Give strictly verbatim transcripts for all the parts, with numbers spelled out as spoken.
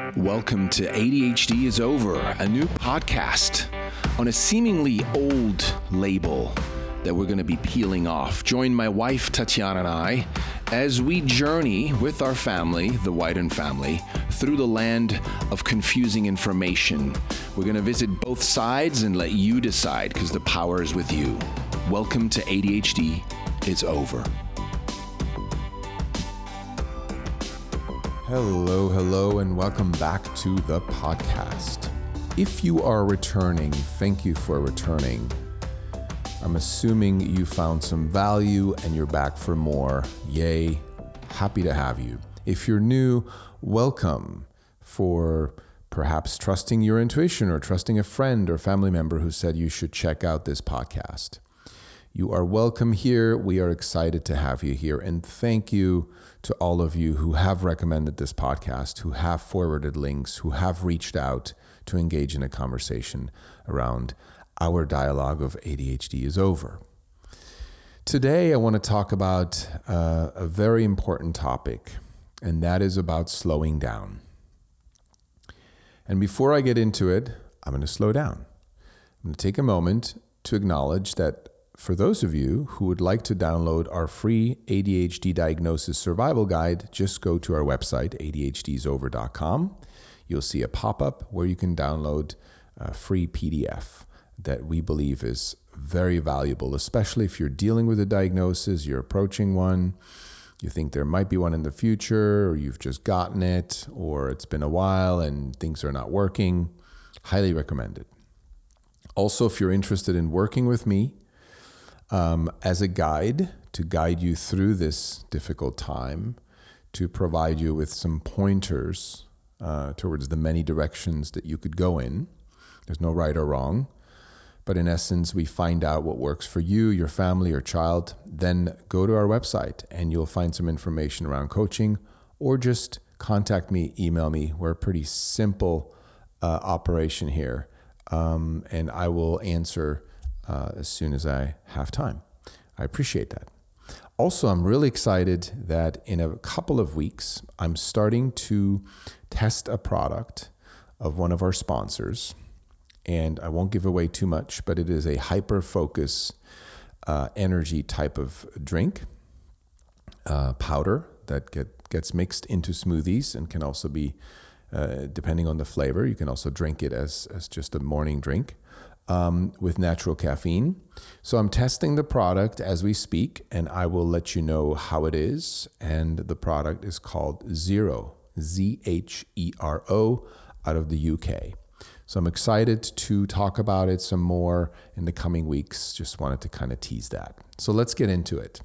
Welcome to A D H D is Over, a new podcast on a seemingly old label that we're going to be peeling off. Join my wife, Tatiana, and I as we journey with our family, the Wyden family, through the land of confusing information. We're going to visit both sides and let you decide because the power is with you. Welcome to A D H D is Over. Hello, hello, and welcome back to the podcast. If you are returning, thank you for returning. I'm assuming you found some value and you're back for more. Yay, happy to have you. If you're new, welcome for perhaps trusting your intuition or trusting a friend or family member who said you should check out this podcast. You are welcome here. We are excited to have you here. And thank you to all of you who have recommended this podcast, who have forwarded links, who have reached out to engage in a conversation around our dialogue of A D H D is Over. Today, I want to talk about uh, a very important topic, and that is about slowing down. And before I get into it, I'm going to slow down. I'm going to take a moment to acknowledge that for those of you who would like to download our free A D H D Diagnosis Survival Guide, just go to our website, A D H D is over dot com. You'll see a pop-up where you can download a free P D F that we believe is very valuable, especially if you're dealing with a diagnosis, you're approaching one, you think there might be one in the future, or you've just gotten it, or it's been a while and things are not working. Highly recommended. Also, if you're interested in working with me, Um, as a guide to guide you through this difficult time, to provide you with some pointers uh, towards the many directions that you could go in. There's no right or wrong, but in essence, we find out what works for you, your family, your child. Then go to our website and you'll find some information around coaching, or just contact me, email me. We're a pretty simple uh, operation here, um, and I will answer Uh, as soon as I have time. I appreciate that. Also, I'm really excited that in a couple of weeks, I'm starting to test a product of one of our sponsors. And I won't give away too much, but it is a hyper-focus uh, energy type of drink, uh, powder that get, gets mixed into smoothies and can also be, uh, depending on the flavor, you can also drink it as, as just a morning drink. Um, with natural caffeine. So I'm testing the product as we speak, and I will let you know how it is. And the product is called Zhero, Z H E R O, out of the U K. So I'm excited to talk about it some more in the coming weeks. Just wanted to kind of tease that. So let's get into it.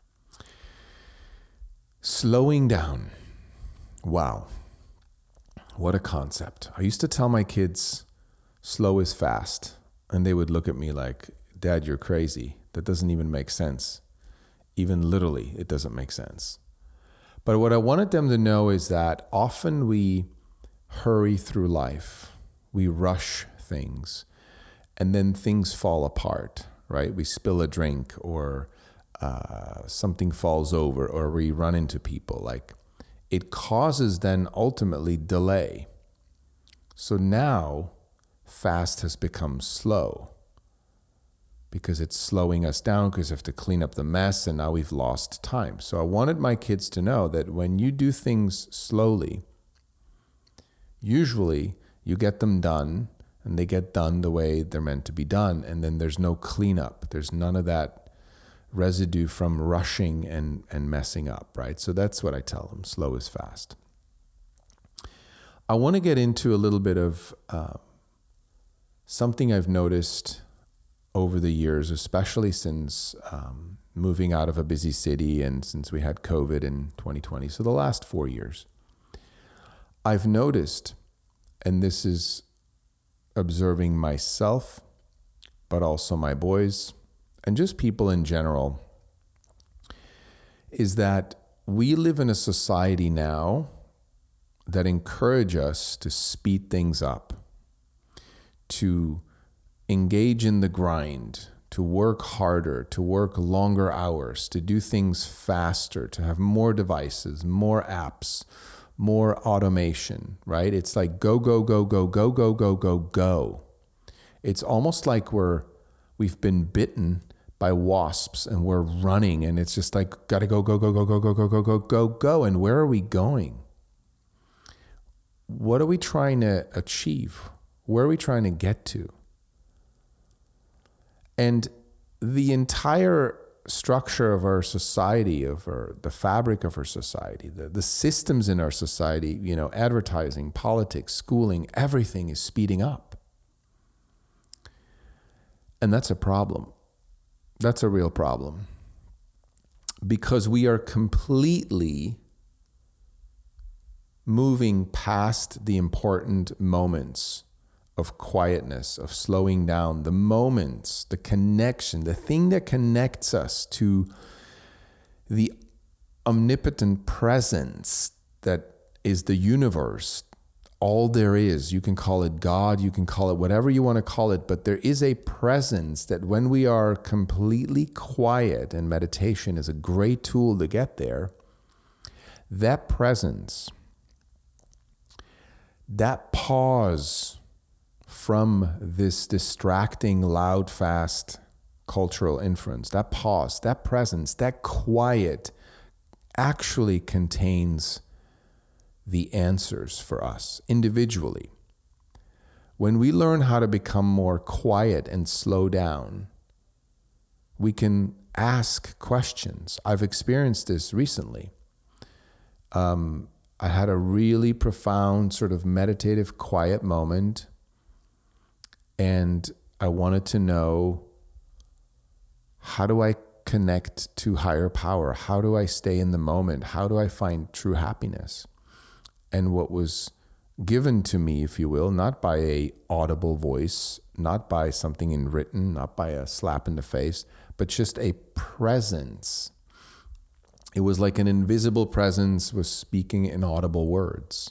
Slowing down. Wow. What a concept. I used to tell my kids, slow is fast. And they would look at me like, Dad, you're crazy. That doesn't even make sense. Even literally, it doesn't make sense. But what I wanted them to know is that often we hurry through life. We rush things. And then things fall apart, right? We spill a drink, or uh, something falls over, or we run into people. Like, it causes then ultimately delay. So now, fast has become slow because it's slowing us down because we have to clean up the mess, and now we've lost time. So I wanted my kids to know that when you do things slowly, usually you get them done and they get done the way they're meant to be done, and then there's no cleanup. There's none of that residue from rushing and, and messing up, right? So that's what I tell them, slow is fast. I want to get into a little bit of uh, something I've noticed over the years, especially since um, moving out of a busy city and since we had COVID in twenty twenty, so the last four years, I've noticed, and this is observing myself, but also my boys, and just people in general, is that we live in a society now that encourage us to speed things up, to engage in the grind, to work harder, to work longer hours, to do things faster, to have more devices, more apps, more automation, right? It's like go, go, go, go, go, go, go, go, go. It's almost like we're, we've been bitten by wasps and we're running, and it's just like, gotta go, go, go, go, go, go, go, go, go, go, go. And where are we going? What are we trying to achieve? Where are we trying to get to? And the entire structure of our society, of our, the fabric of our society, the, the systems in our society, you know, advertising, politics, schooling, everything is speeding up. And that's a problem. That's a real problem. Because we are completely moving past the important moments of quietness, of slowing down, the moments, the connection, the thing that connects us to the omnipotent presence that is the universe, all there is. You can call it God, you can call it whatever you want to call it, but there is a presence that when we are completely quiet, and meditation is a great tool to get there, that presence, that pause from this distracting, loud, fast cultural inference, that pause, that presence, that quiet actually contains the answers for us individually. When we learn how to become more quiet and slow down, we can ask questions. I've experienced this recently. Um, I had a really profound sort of meditative, quiet moment. And I wanted to know, how do I connect to higher power? How do I stay in the moment? How do I find true happiness? And what was given to me, if you will, not by a audible voice, not by something in written, not by a slap in the face, but just a presence. It was like an invisible presence was speaking in audible words.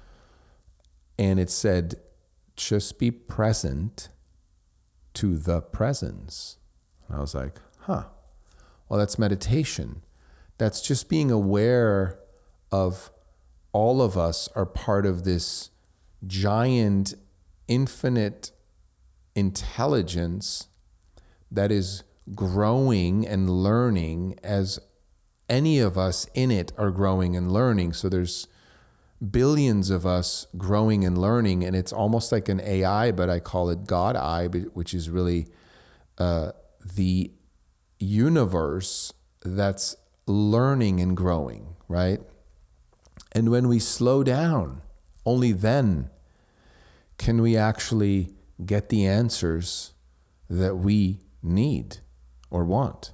And it said, just be present to the presence. And I was like, huh, well, that's meditation. That's just being aware of all of us are part of this giant, infinite intelligence that is growing and learning as any of us in it are growing and learning. So there's billions of us growing and learning, and it's almost like an A I, but I call it God I, which is really uh, the universe that's learning and growing, right? And when we slow down, only then can we actually get the answers that we need or want.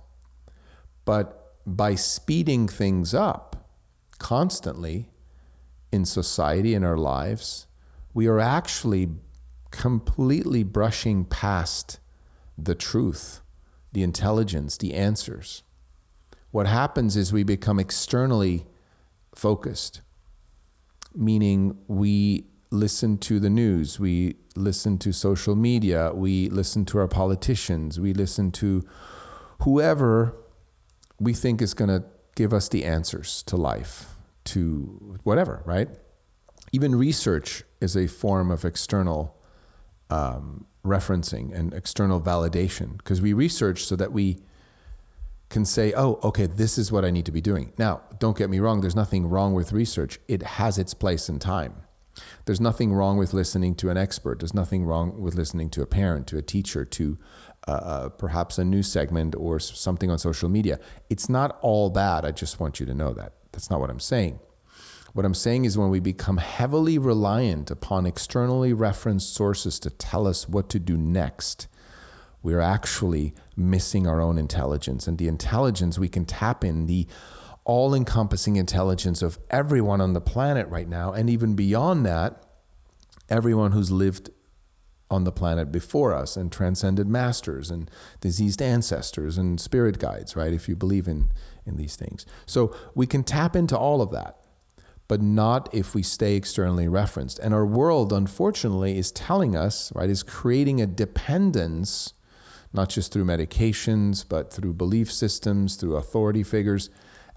But by speeding things up constantly, in society, in our lives, we are actually completely brushing past the truth, the intelligence, the answers. What happens is we become externally focused, meaning we listen to the news, we listen to social media, we listen to our politicians, we listen to whoever we think is going to give us the answers to life, to whatever, right? Even research is a form of external um, referencing and external validation, because we research so that we can say, oh, okay, this is what I need to be doing. Now, don't get me wrong, there's nothing wrong with research. It has its place in time. There's nothing wrong with listening to an expert. There's nothing wrong with listening to a parent, to a teacher, to uh, perhaps a news segment or something on social media. It's not all bad. I just want you to know that. That's not what I'm saying. What I'm saying is when we become heavily reliant upon externally referenced sources to tell us what to do next, we're actually missing our own intelligence. And the intelligence we can tap in, the all-encompassing intelligence of everyone on the planet right now, and even beyond that, everyone who's lived on the planet before us, and transcended masters and diseased ancestors and spirit guides, right? If you believe in, in these things. So we can tap into all of that, but not if we stay externally referenced. And our world, unfortunately, is telling us, right, is creating a dependence, not just through medications, but through belief systems, through authority figures,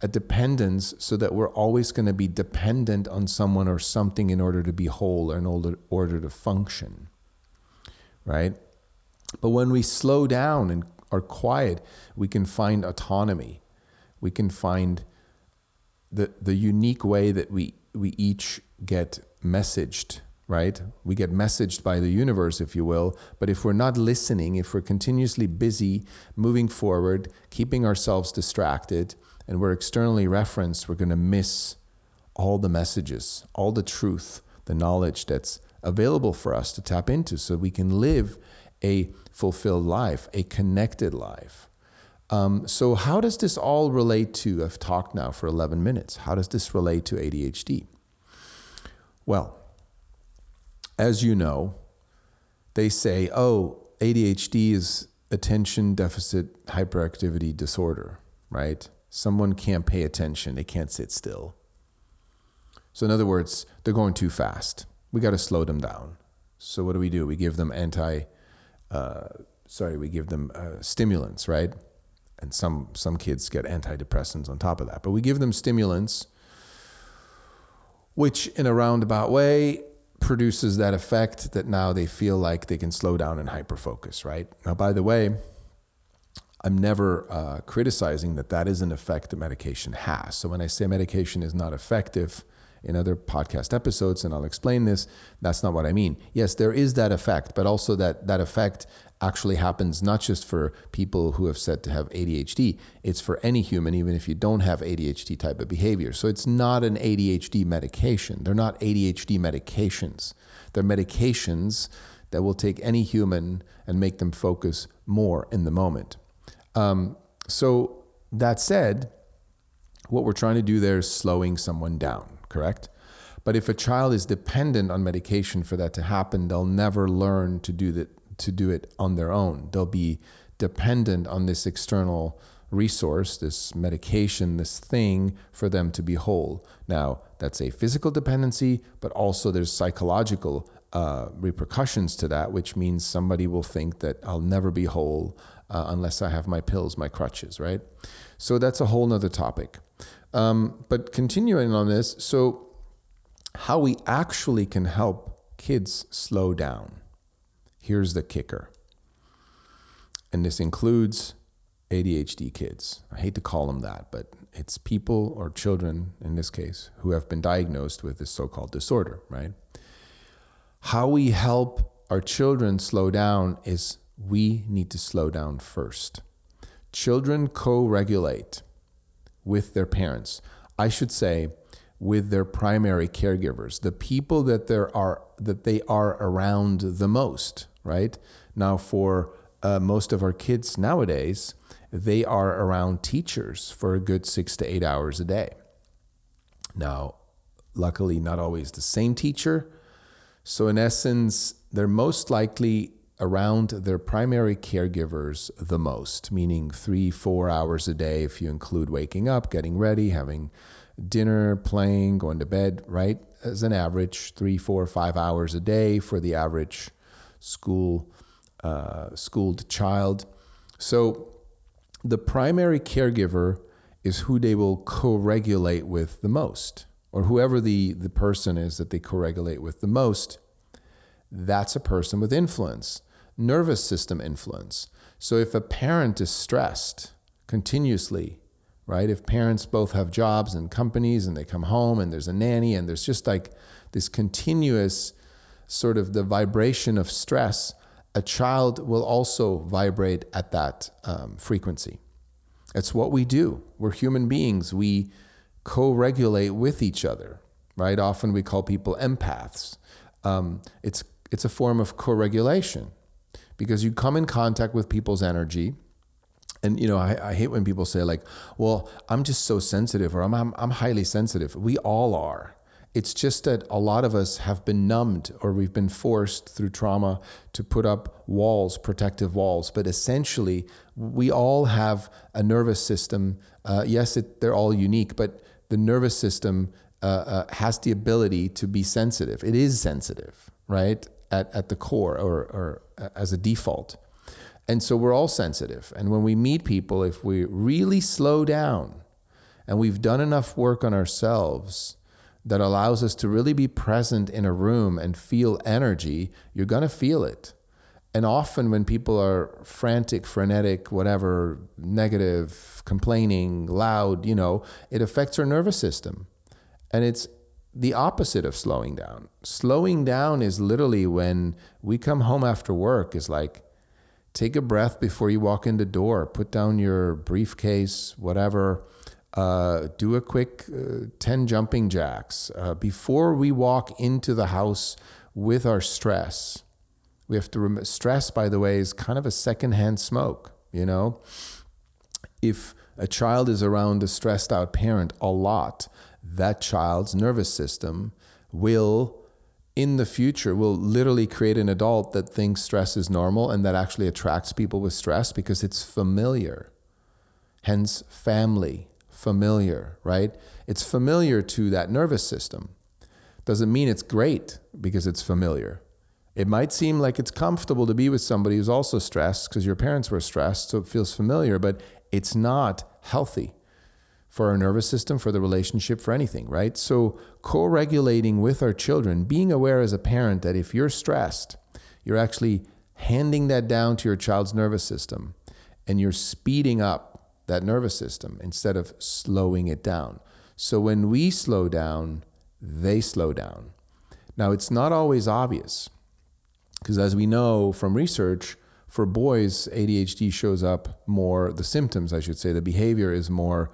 a dependence so that we're always going to be dependent on someone or something in order to be whole or in order, order to function, right? But when we slow down and are quiet, we can find autonomy. We can find the the unique way that we, we each get messaged, right? We get messaged by the universe, if you will. But if we're not listening, if we're continuously busy moving forward, keeping ourselves distracted, and we're externally referenced, we're going to miss all the messages, all the truth, the knowledge that's available for us to tap into so we can live a fulfilled life, a connected life. Um, so how does this all relate to, I've talked now for eleven minutes, how does this relate to A D H D? Well, as you know, they say, oh, A D H D is attention deficit hyperactivity disorder, right? Someone can't pay attention, they can't sit still. So in other words, they're going too fast. We got to slow them down. So what do we do? We give them anti, uh, sorry, we give them uh, stimulants, right? And some some kids get antidepressants on top of that. But we give them stimulants, which in a roundabout way produces that effect that now they feel like they can slow down and hyperfocus, right? Now, by the way, I'm never uh, criticizing that that is an effect that medication has. So when I say medication is not effective in other podcast episodes, and I'll explain this, that's not what I mean. Yes, there is that effect, but also that that effect actually happens not just for people who have said to have A D H D, it's for any human, even if you don't have A D H D type of behavior. So it's not an A D H D medication. They're not A D H D medications. They're medications that will take any human and make them focus more in the moment. Um, so that said, what we're trying to do there is slowing someone down, correct? But if a child is dependent on medication for that to happen, they'll never learn to do that, to do it on their own. They'll be dependent on this external resource, this medication, this thing for them to be whole. Now, that's a physical dependency, but also there's psychological uh, repercussions to that, which means somebody will think that I'll never be whole uh, unless I have my pills, my crutches, right? So that's a whole nother topic. Um, but continuing on this, so how we actually can help kids slow down. Here's the kicker. And this includes A D H D kids. I hate to call them that, but it's people or children, in this case, who have been diagnosed with this so-called disorder, right? How we help our children slow down is we need to slow down first. Children co-regulate with their parents. I should say with their primary caregivers, the people that there are that they are around the most, right? Now for uh, most of our kids nowadays, they are around teachers for a good six to eight hours a day. Now, luckily not always the same teacher. So in essence, they're most likely around their primary caregivers the most, meaning three, four hours a day if you include waking up, getting ready, having dinner, playing, going to bed, right? As an average, three, four, five hours a day for the average school uh, schooled child. So the primary caregiver is who they will co-regulate with the most, or whoever the, the person is that they co-regulate with the most. That's a person with influence, nervous system influence. So if a parent is stressed continuously, right? If parents both have jobs and companies and they come home and there's a nanny and there's just like this continuous sort of the vibration of stress, a child will also vibrate at that um, frequency. It's what we do. We're human beings. We co-regulate with each other, right? Often we call people empaths. Um, it's it's a form of co-regulation because you come in contact with people's energy. And, you know, I, I hate when people say like, well, I'm just so sensitive or I'm, I'm I'm highly sensitive. We all are. It's just that a lot of us have been numbed or we've been forced through trauma to put up walls, protective walls. But essentially, we all have a nervous system. Uh, yes, it, they're all unique, but the nervous system uh, uh, has the ability to be sensitive. It is sensitive, right, at, at the core or, or as a default. And so we're all sensitive. And when we meet people, if we really slow down And we've done enough work on ourselves that allows us to really be present in a room and feel energy. You're going to feel it. And often when people are frantic, frenetic, whatever, negative, complaining, loud, you know, it affects our nervous system. And it's the opposite of slowing down. Slowing down is literally when we come home after work, is like, take a breath before you walk in the door, put down your briefcase, whatever, uh, do a quick uh, ten jumping jacks. Uh, before we walk into the house with our stress, we have to remember, stress, by the way, is kind of a secondhand smoke, you know? If a child is around a stressed out parent a lot, that child's nervous system will, in the future, will literally create an adult that thinks stress is normal and that actually attracts people with stress because it's familiar. Hence, family, familiar, right? It's familiar to that nervous system. Doesn't mean it's great because it's familiar. It might seem like it's comfortable to be with somebody who's also stressed because your parents were stressed, so it feels familiar, but it's not healthy for our nervous system, for the relationship, for anything, right? So co-regulating with our children, being aware as a parent that if you're stressed, you're actually handing that down to your child's nervous system and you're speeding up that nervous system instead of slowing it down. So when we slow down, they slow down. Now, it's not always obvious because as we know from research, for boys, A D H D shows up more, the symptoms, I should say, the behavior is more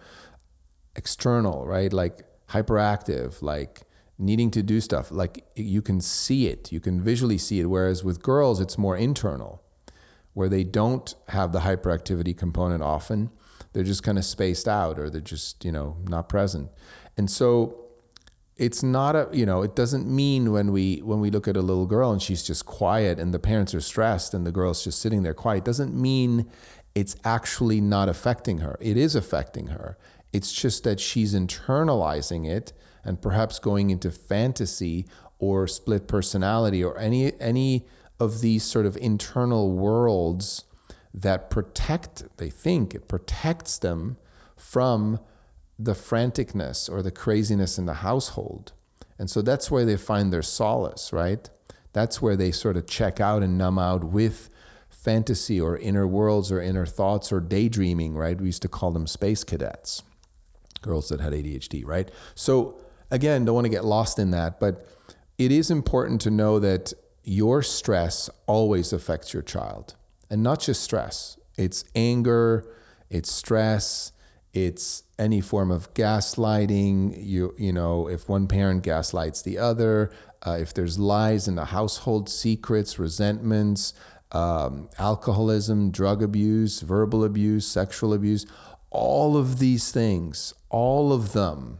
external, right? Like hyperactive, like needing to do stuff. Like you can see it, you can visually see it. Whereas with girls, it's more internal, where they don't have the hyperactivity component often. They're just kind of spaced out or they're just, you know, not present. And so it's not a, you know, it doesn't mean when we when we look at a little girl and she's just quiet and the parents are stressed and the girl's just sitting there quiet, doesn't mean it's actually not affecting her. It is affecting her. It's just that she's internalizing it and perhaps going into fantasy or split personality or any any of these sort of internal worlds that protect, they think it protects them from the franticness or the craziness in the household. And so that's where they find their solace, right? That's where they sort of check out and numb out with fantasy or inner worlds or inner thoughts or daydreaming, right? We used to call them space cadets, girls that had A D H D, right? So again, don't want to get lost in that, but it is important to know that your stress always affects your child. And not just stress. It's anger, it's stress, it's any form of gaslighting. You you know, if one parent gaslights the other, uh, if there's lies in the household, secrets, resentments, um, alcoholism, drug abuse, verbal abuse, sexual abuse, all of these things, all of them.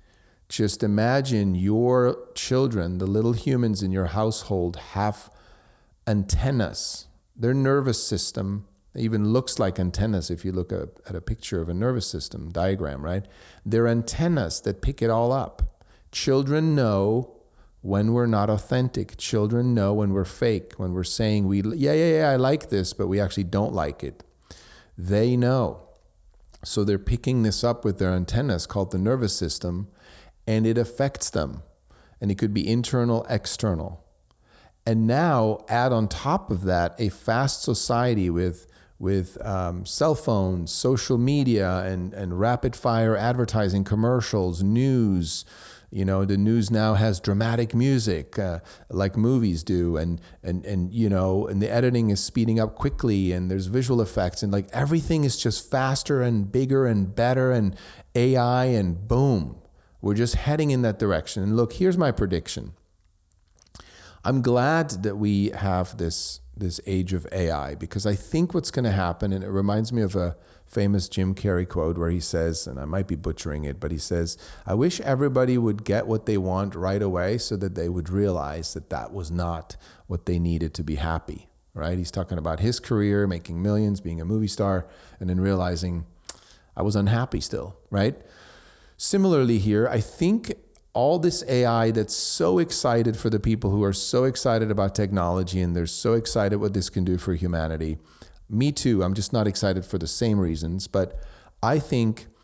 Just imagine your children, the little humans in your household, have antennas. Their nervous system even looks like antennas if you look at, at a picture of a nervous system diagram, right? They're antennas that pick it all up. Children know when we're not authentic. Children know when we're fake, when we're saying, we, yeah, yeah, yeah, I like this, but we actually don't like it. They know. So they're picking this up with their antennas called the nervous system, and it affects them. And it could be internal, external. And now add on top of that a fast society with with um, cell phones, social media, and, and rapid fire advertising, commercials, news. You know, the news now has dramatic music uh, like movies do. And, and, and, you know, and the editing is speeding up quickly and there's visual effects and like everything is just faster and bigger and better and A I and boom, we're just heading in that direction. And look, here's my prediction. I'm glad that we have this this age of A I because I think what's going to happen, and it reminds me of a famous Jim Carrey quote where he says, and I might be butchering it, but he says, I wish everybody would get what they want right away so that they would realize that that was not what they needed to be happy, right? He's talking about his career, making millions, being a movie star, and then realizing I was unhappy still, right? Similarly here, I think all this A I that's so excited for the people who are so excited about technology and they're so excited what this can do for humanity. Me too. I'm just not excited for the same reasons, but I think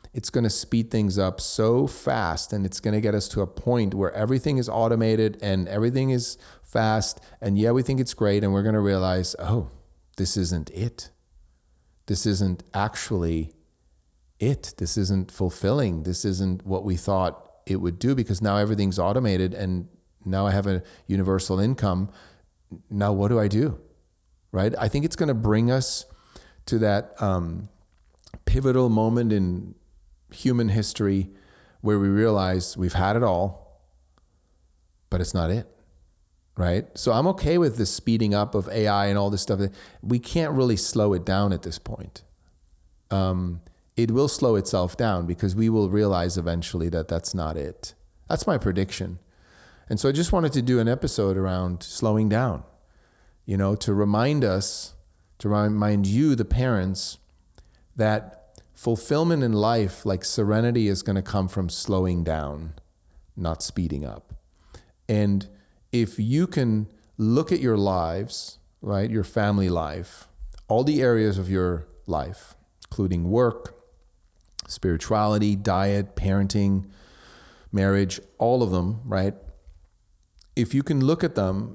it's going to speed things up so fast, and it's going to get us to a point where everything is automated and everything is fast. And yeah, we think it's great. And we're going to realize, oh, this isn't it. This isn't actually it. This isn't fulfilling. This isn't what we thought it would do, because now everything's automated and now I have a universal income. Now what do I do? Right? I think it's going to bring us to that um, pivotal moment in human history where we realize we've had it all, but it's not it. Right? So I'm okay with this speeding up of A I and all this stuff. We can't really slow it down at this point. Um, it will slow itself down because we will realize eventually that that's not it. That's my prediction. And so I just wanted to do an episode around slowing down, you know, to remind us, to remind you, the parents, that fulfillment in life, like serenity, is going to come from slowing down, not speeding up. And if you can look at your lives, right, your family life, all the areas of your life, including work, spirituality, diet, parenting, marriage, all of them, right? If you can look at them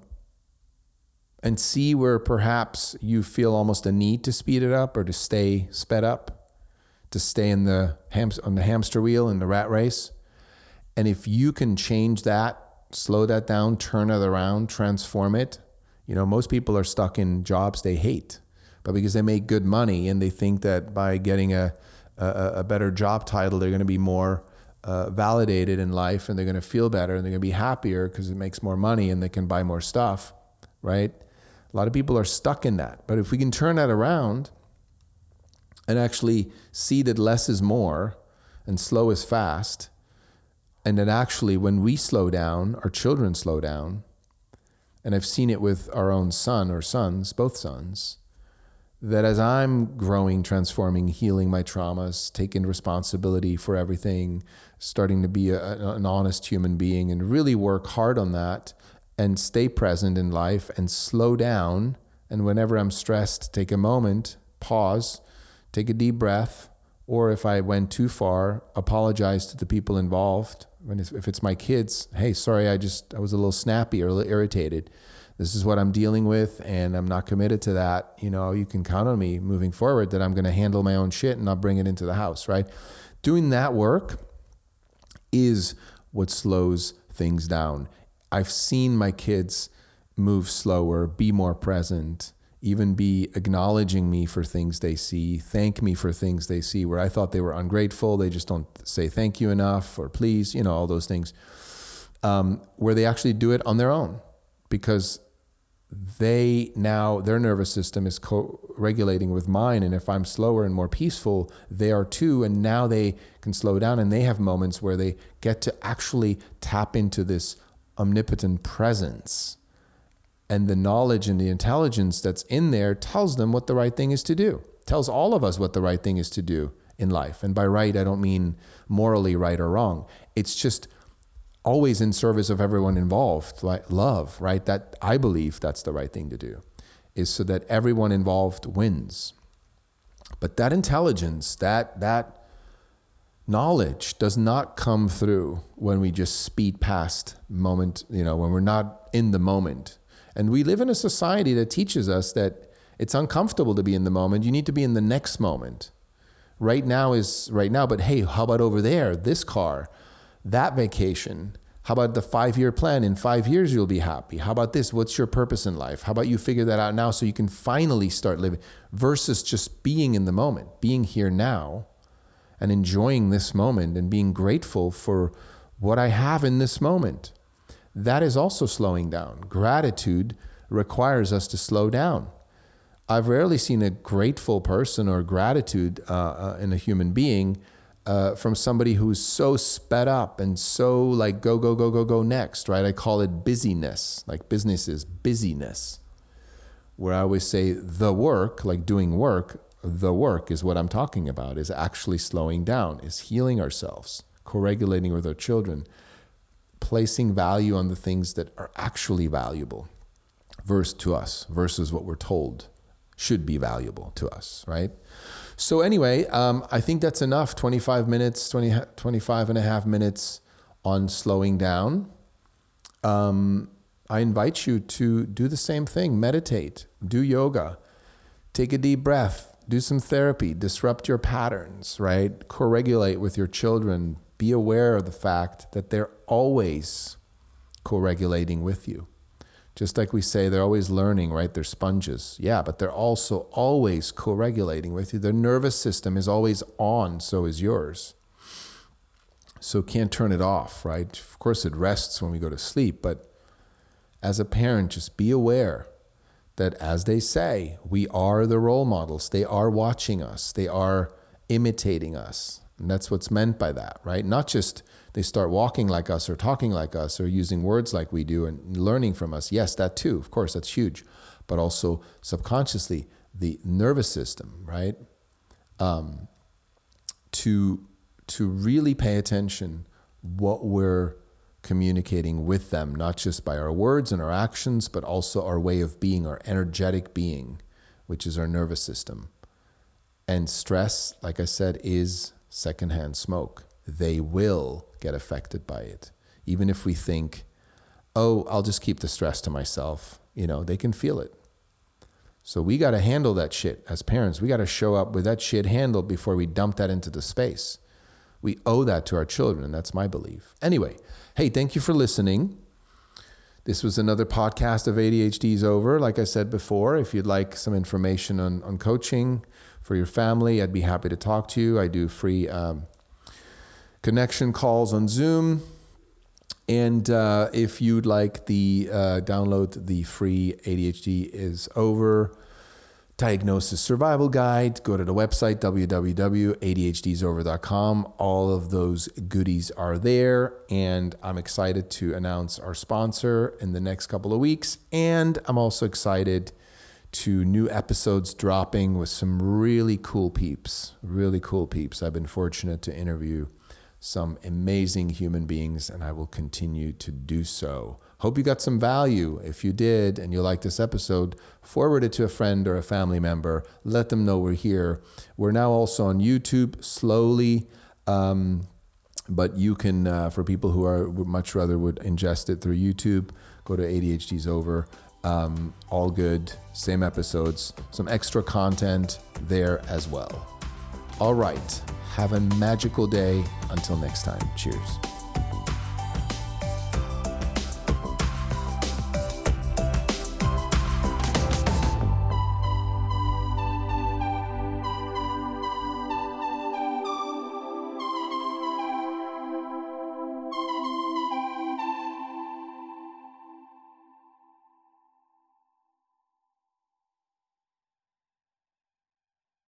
and see where perhaps you feel almost a need to speed it up or to stay sped up, to stay in the ham- on the hamster wheel in the rat race, and if you can change that, slow that down, turn it around, transform it. You know, most people are stuck in jobs they hate, but because they make good money and they think that by getting a a, a better job title, they're going to be more uh, validated in life, and they're going to feel better, and they're going to be happier because it makes more money and they can buy more stuff, right? A lot of people are stuck in that. But if we can turn that around and actually see that less is more and slow is fast, and that actually when we slow down, our children slow down, and I've seen it with our own son or sons, both sons, that as I'm growing, transforming, healing my traumas, taking responsibility for everything, starting to be a, an honest human being and really work hard on that and stay present in life and slow down. And whenever I'm stressed, take a moment, pause, take a deep breath, or if I went too far, apologize to the people involved. When it's, if it's my kids, hey, sorry, I just, I was a little snappy or a little irritated. This is what I'm dealing with, and I'm not committed to that. You know, you can count on me moving forward that I'm going to handle my own shit and not bring it into the house, right? Doing that work is what slows things down. I've seen my kids move slower, be more present, even be acknowledging me for things they see, thank me for things they see where I thought they were ungrateful. They just don't say thank you enough or please, you know, all those things, um, where they actually do it on their own because they now, their nervous system is co-regulating with mine. And if I'm slower and more peaceful, they are too. And now they can slow down, and they have moments where they get to actually tap into this omnipotent presence. And the knowledge and the intelligence that's in there tells them what the right thing is to do. Tells all of us what the right thing is to do in life. And by right, I don't mean morally right or wrong. It's just always in service of everyone involved, like love, right? That I believe that's the right thing to do, is so that everyone involved wins. But that intelligence, that that knowledge does not come through when we just speed past moment, you know, when we're not in the moment. And we live in a society that teaches us that it's uncomfortable to be in the moment. You need to be in the next moment. Right now is right now, but hey, how about over there, this car, that vacation? How about the five-year plan? In five years, you'll be happy. How about this? What's your purpose in life? How about you figure that out now so you can finally start living, versus just being in the moment, being here now and enjoying this moment and being grateful for what I have in this moment. That is also slowing down. Gratitude requires us to slow down. I've rarely seen a grateful person or gratitude uh, uh, in a human being uh, from somebody who's so sped up and so like go, go, go, go, go next, right? I call it busyness, like business is busyness, where I always say the work, like doing work, the work is what I'm talking about, is actually slowing down, is healing ourselves, co-regulating with our children, placing value on the things that are actually valuable versus to us versus what we're told should be valuable to us, right? So anyway, um, I think that's enough. twenty-five minutes, twenty, twenty-five and a half minutes on slowing down. Um, I invite you to do the same thing. Meditate, do yoga, take a deep breath, do some therapy, disrupt your patterns, right? Co-regulate with your children. Be aware of the fact that they're always co-regulating with you. Just like we say, they're always learning, right? They're sponges. Yeah, but they're also always co-regulating with you. Their nervous system is always on, so is yours. So can't turn it off, right? Of course, it rests when we go to sleep, but as a parent, just be aware that, as they say, we are the role models. They are watching us. They are imitating us. And that's what's meant by that, right? Not just they start walking like us or talking like us or using words like we do and learning from us. Yes, that too. Of course, that's huge. But also subconsciously, the nervous system, right? Um, to, to really pay attention what we're communicating with them, not just by our words and our actions, but also our way of being, our energetic being, which is our nervous system. And stress, like I said, is secondhand smoke. They will get affected by it. Even if we think, oh, I'll just keep the stress to myself, you know, they can feel it. So we got to handle that shit as parents. We got to show up with that shit handled before we dump that into the space. We owe that to our children. That's my belief. Anyway, hey, thank you for listening. This was another podcast of A D H D's Over. Like I said before, if you'd like some information on, on coaching for your family, I'd be happy to talk to you. I do free um, connection calls on Zoom. And uh, if you'd like the uh, download the free A D H D is Over Diagnosis Survival Guide, go to the website, w w w dot a d h d is over dot com. All of those goodies are there. And I'm excited to announce our sponsor in the next couple of weeks. And I'm also excited to new episodes dropping with some really cool peeps, really cool peeps. I've been fortunate to interview some amazing human beings, and I will continue to do so. Hope you got some value. If you did and you like this episode, forward it to a friend or a family member. Let them know we're here. We're now also on YouTube slowly, um, but you can, uh, for people who are would much rather would ingest it through YouTube, go to A D H D's Over. Um, all good, same episodes, some extra content there as well. All right. Have a magical day. Until next time. Cheers.